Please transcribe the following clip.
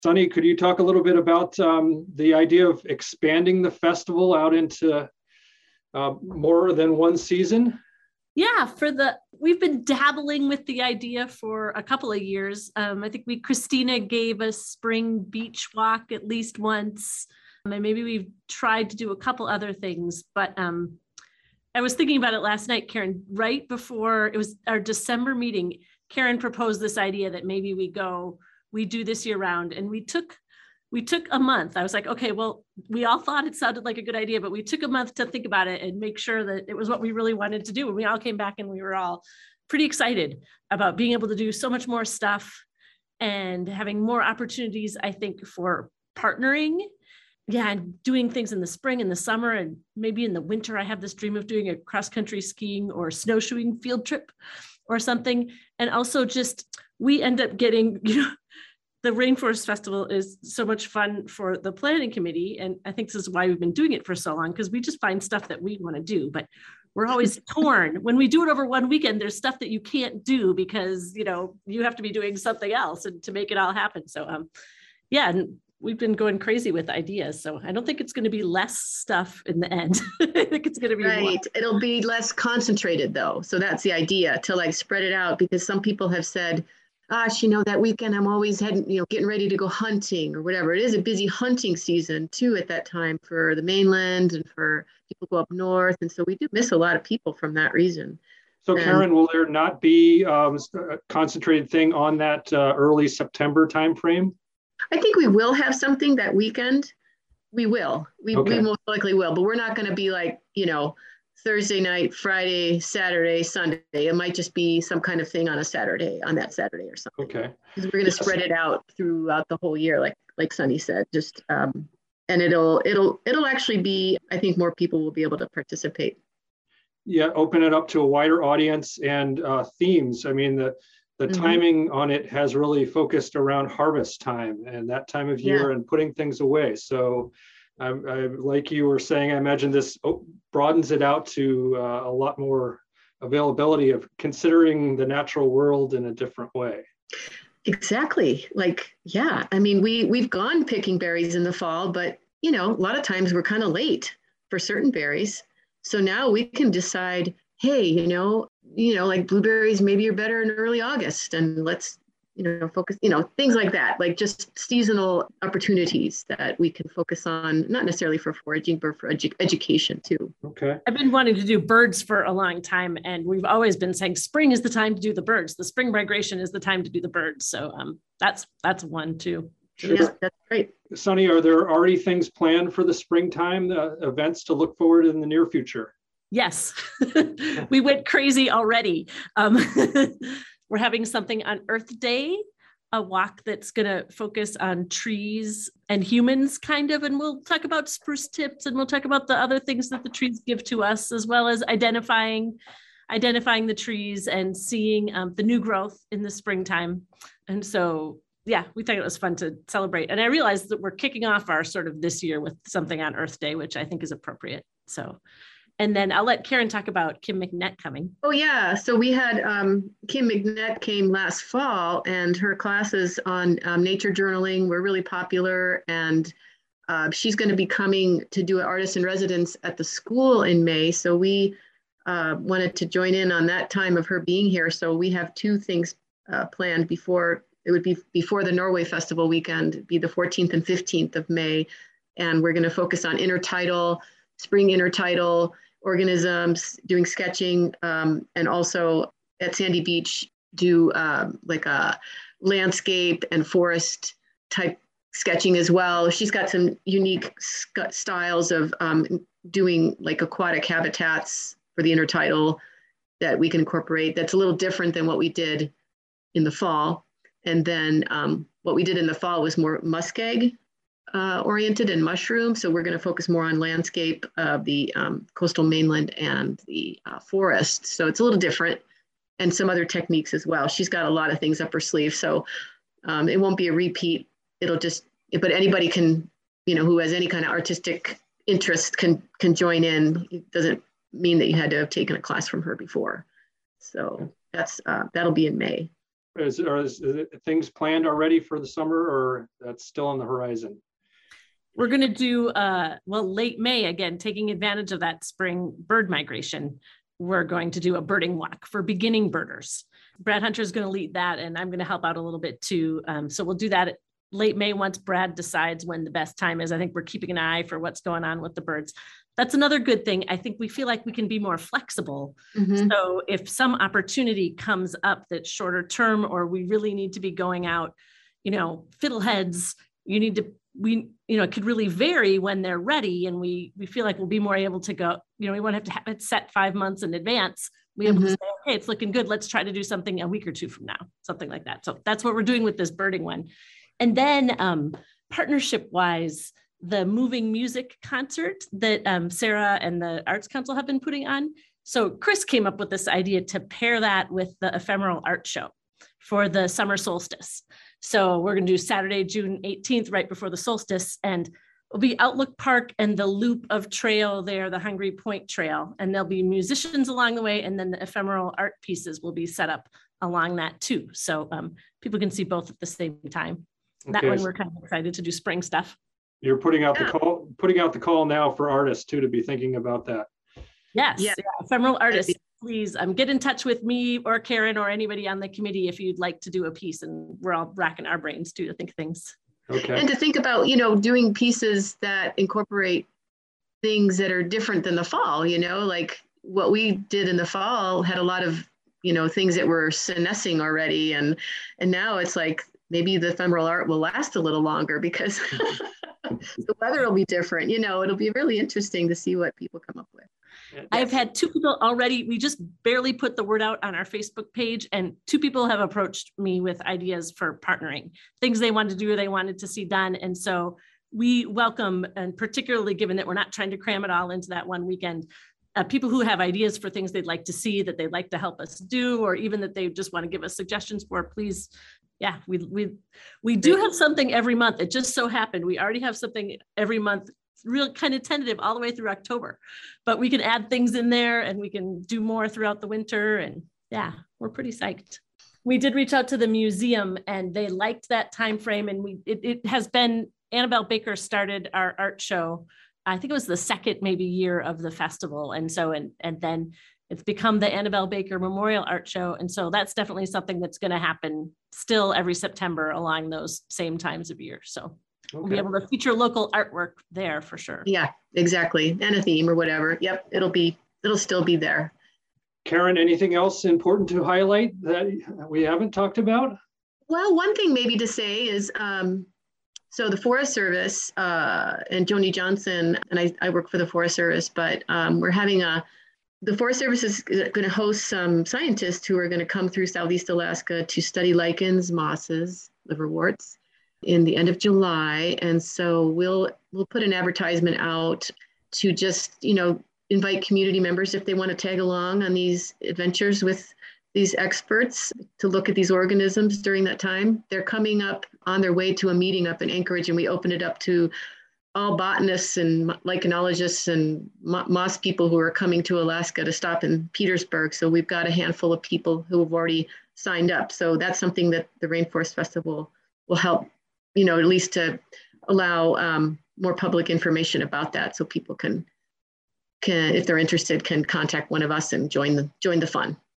Sunny, could you talk a little bit about the idea of expanding the festival out into more than one season? Yeah, we've been dabbling with the idea for a couple of years. I think Christina gave a spring beach walk at least once, and maybe we've tried to do a couple other things. But I was thinking about it last night, Karen. Right before it was our December meeting, Karen proposed this idea that maybe we do this year round, and we took a month. I was like, okay, well, we all thought it sounded like a good idea, but we took a month to think about it and make sure that it was what we really wanted to do. And we all came back and we were all pretty excited about being able to do so much more stuff and having more opportunities, I think, for partnering. Yeah, and doing things in the spring and the summer, and maybe in the winter, I have this dream of doing a cross-country skiing or snowshoeing field trip or something. And also just, we end up getting, the Rainforest Festival is so much fun for the planning committee. And I think this is why we've been doing it for so long, because we just find stuff that we want to do, but we're always torn. When we do it over one weekend, there's stuff that you can't do because, you have to be doing something else and to make it all happen. So, yeah, and we've been going crazy with ideas. So I don't think it's going to be less stuff in the end. I think it's going to be right. more. It'll be less concentrated though. So that's the idea, to spread it out, because some people have said, gosh, that weekend I'm always heading, getting ready to go hunting or whatever. It is a busy hunting season too at that time for the mainland and for people who go up north. And so we do miss a lot of people from that reason. So Karen, will there not be a concentrated thing on that early September timeframe? I think we will have something that weekend. We will. We most likely will, but we're not going to be Thursday night, Friday, Saturday, Sunday. It might just be some kind of thing on that Saturday or something. Okay. Because we're going to spread it out throughout the whole year, like Sunny said. Just and it'll actually be. I think more people will be able to participate. Yeah, open it up to a wider audience and themes. I mean, the timing on it has really focused around harvest time and that time of year and putting things away. So. I, like you were saying, I imagine this broadens it out to a lot more availability of considering the natural world in a different way. Exactly. I mean, we've gone picking berries in the fall, but a lot of times we're kind of late for certain berries. So now we can decide, hey, like blueberries maybe are better in early August, and let's focus, things like that, just seasonal opportunities that we can focus on, not necessarily for foraging, but for education too. Okay. I've been wanting to do birds for a long time, and we've always been saying spring is the time to do the birds. The spring migration is the time to do the birds. So that's one too. Sure. Yeah, that's great. Sunny, are there already things planned for the springtime, events to look forward in the near future? Yes, we went crazy already. We're having something on Earth Day, a walk that's going to focus on trees and humans kind of, and we'll talk about spruce tips and we'll talk about the other things that the trees give to us, as well as identifying the trees and seeing the new growth in the springtime. And so, yeah, we thought it was fun to celebrate. And I realized that we're kicking off our sort of this year with something on Earth Day, which I think is appropriate. So. And then I'll let Karen talk about Kim McNett coming. Oh, yeah. So we had Kim McNett came last fall, and her classes on nature journaling were really popular. And she's going to be coming to do an artist in residence at the school in May. So we wanted to join in on that time of her being here. So we have two things planned before. It would be before the Norway Festival weekend, be the 14th and 15th of May. And we're going to focus on intertidal, spring intertidal organisms, doing sketching, and also at Sandy Beach do like a landscape and forest type sketching as well. She's got some unique styles of doing like aquatic habitats for the intertidal that we can incorporate. That's a little different than what we did in the fall. And then what we did in the fall was more muskeg oriented and mushroom. So we're going to focus more on landscape of the coastal mainland and the forest. So it's a little different, and some other techniques as well. She's got a lot of things up her sleeve. So it won't be a repeat. But anybody can, who has any kind of artistic interest can join in. It doesn't mean that you had to have taken a class from her before. So that'll be in May. Is things planned already for the summer, or that's still on the horizon? We're going to do, late May, again, taking advantage of that spring bird migration. We're going to do a birding walk for beginning birders. Brad Hunter is going to lead that, and I'm going to help out a little bit too. So we'll do that late May once Brad decides when the best time is. I think we're keeping an eye for what's going on with the birds. That's another good thing. I think we feel like we can be more flexible. Mm-hmm. So if some opportunity comes up that's shorter term, or we really need to be going out, fiddleheads, it could really vary when they're ready. And we feel like we'll be more able to go, we won't have to have it set 5 months in advance. We able to say, okay, it's looking good. Let's try to do something a week or two from now, something like that. So that's what we're doing with this birding one. And then partnership wise, the moving music concert that Sarah and the Arts Council have been putting on. So Chris came up with this idea to pair that with the ephemeral art show for the summer solstice. So we're going to do Saturday, June 18th, right before the solstice, and it'll be Outlook Park and the loop of trail there, the Hungry Point Trail, and there'll be musicians along the way, and then the ephemeral art pieces will be set up along that too. So people can see both at the same time. Okay. That one we're kind of excited to do spring stuff. You're putting out the call now for artists too to be thinking about that. Yes, yeah. Ephemeral artists, please get in touch with me or Karen or anybody on the committee if you'd like to do a piece, and we're all racking our brains too to think of things. Okay. And to think about, doing pieces that incorporate things that are different than the fall, like what we did in the fall had a lot of, things that were senescing already. And now it's like, maybe the ephemeral art will last a little longer because the weather will be different. It'll be really interesting to see what people come up with. I've had 2 people already. We just barely put the word out on our Facebook page, and 2 people have approached me with ideas for partnering, things they wanted to do or they wanted to see done. And so we welcome, and particularly given that we're not trying to cram it all into that one weekend, people who have ideas for things they'd like to see, that they'd like to help us do, or even that they just want to give us suggestions for, please. Yeah, we do have something every month. It just so happened we already have something every month, real kind of tentative all the way through October, but we can add things in there and we can do more throughout the winter. And yeah, we're pretty psyched. We did reach out to the museum and they liked that time frame. And it has been, Annabelle Baker started our art show. I think it was the second maybe year of the festival. And so, and then it's become the Annabelle Baker Memorial Art Show. And so that's definitely something that's going to happen still every September along those same times of year. So we'll be able to feature local artwork there for sure. Yeah, exactly. And a theme or whatever. Yep, it'll still be there. Karen, anything else important to highlight that we haven't talked about? Well, one thing maybe to say is, so the Forest Service and Joni Johnson, and I work for the Forest Service, but we're having the Forest Service is going to host some scientists who are going to come through Southeast Alaska to study lichens, mosses, liverworts in the end of July. And so we'll put an advertisement out to just, invite community members if they want to tag along on these adventures with these experts to look at these organisms during that time. They're coming up on their way to a meeting up in Anchorage, and we open it up to all botanists and lichenologists and moss people who are coming to Alaska to stop in Petersburg. So we've got a handful of people who have already signed up. So that's something that the Rainforest Festival will help, at least to allow more public information about that. So people can, if they're interested, can contact one of us and join the fun.